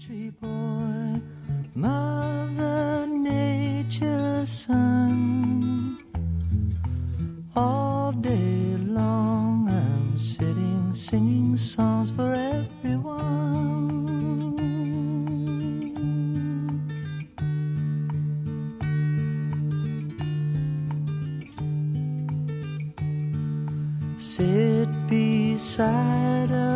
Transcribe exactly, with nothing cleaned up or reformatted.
country boy, Mother Nature's son. All day long I'm sitting singing songs for everyone. Sit beside a